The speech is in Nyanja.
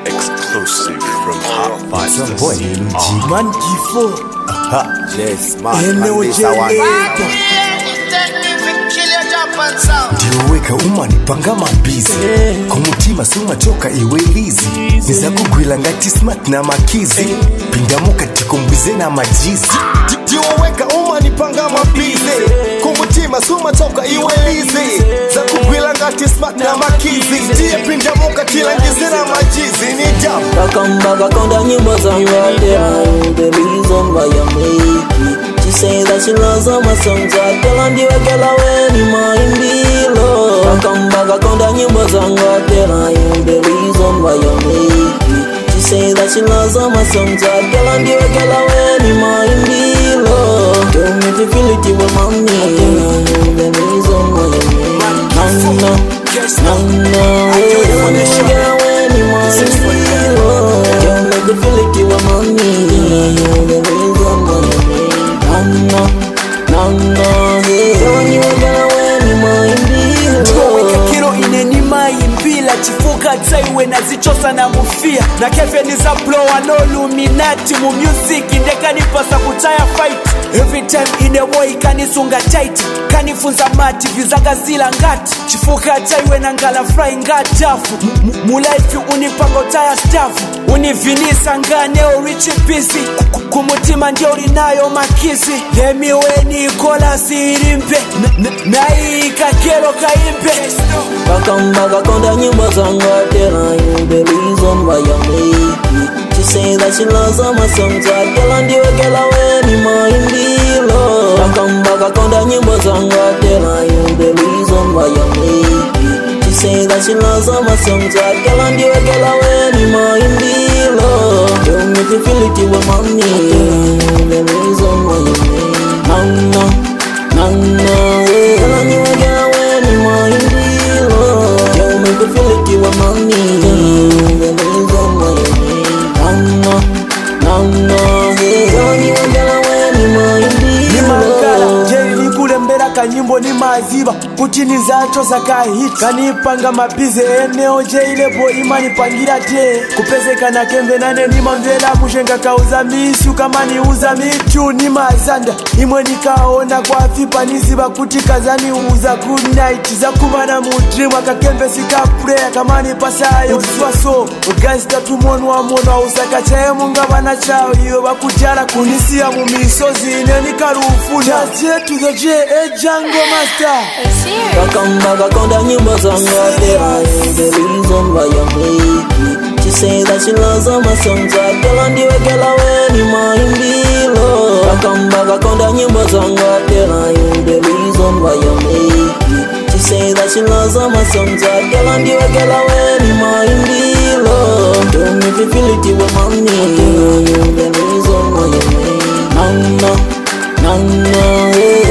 Exclusive from Hot Vibes. Some boy, Man G4. Yes, man. Ndiweka umani panga mabizi Kumutima suma choka iwe lizi Niza kugwila ngati smart na makizi Pindamuka tikumbize na majizi Ndiweka umani panga mabizi Kumutima suma choka iwe lizi Za kugwila ngati smart na makizi Ndiye pindamuka tilangize na majizi Ni jam Kakambaga konda nyimbo zangu the reason why I make it. She say that she loves all my songs. I tell her you girl away ni mind below. Kakambaga konda nyimbo zangu the reason why I make it. She say that she loves all my songs. I tell her you girl away ni mind below. Tell me if you feel it you will mommy. I tell her the reason why I make it. Chifuka taiwe na zichosa na mufia na kefe ni za blower no luminati mu music ndeka nipasa kutaya fight every time in a boy kanisunga tight kanifunza mati vizaga zila ngati chifuka taiwe na ngala fry ngatafu mu life unipanga utaya staff univinisa nganeo rich busy kumutima ndio ulinayo makizi lemiweni kola sirimpe na hii kakero kaimpe Kakambaga konda nyimbo zangu I tell her the reason why I make it. She say that she loves all my songs. I tell her you girl away ni mind below. Kakambaga konda nyimbo zangu I tell her the reason why I make it. She say that she loves all my songs. I tell her you girl away ni mind below. Tell me if you feel it you will mommy. The reason why I make it. Tell her you girl away ni mind below. Make you feel like you want money. The reason why you need. No, yeah. You gonna win ni mind. Ni mangala, jeri ni kule mbera kanyimbo ni maziba kuti ni zato zaka hit kanipanga mabize eneo jeile bo imani pangira te kupezeka na kembe nane ni mamvela mushenga kauza misu kama ni uza mitu ni mazanda imwe nikaona kwa fipa niziba kuti kazani uza good night za kumana mudream akakembe sika prayer kama ni pasayo so guys tatumonu wa mona usaka chae munga bana chao iyo bakujara kunisia mu misozi ne nikarufu just to the J Django Master. Kakambaga konda nyimbo zangu the reason why I make it. She say that she loves all my songs. I tell her you girl away ni mind below. Kakambaga konda nyimbo zangu the reason why I make it. She say that she loves all my songs. I tell her you girl away ni mind below. Tell me if you feel it you will mommy. The reason why I make it. No,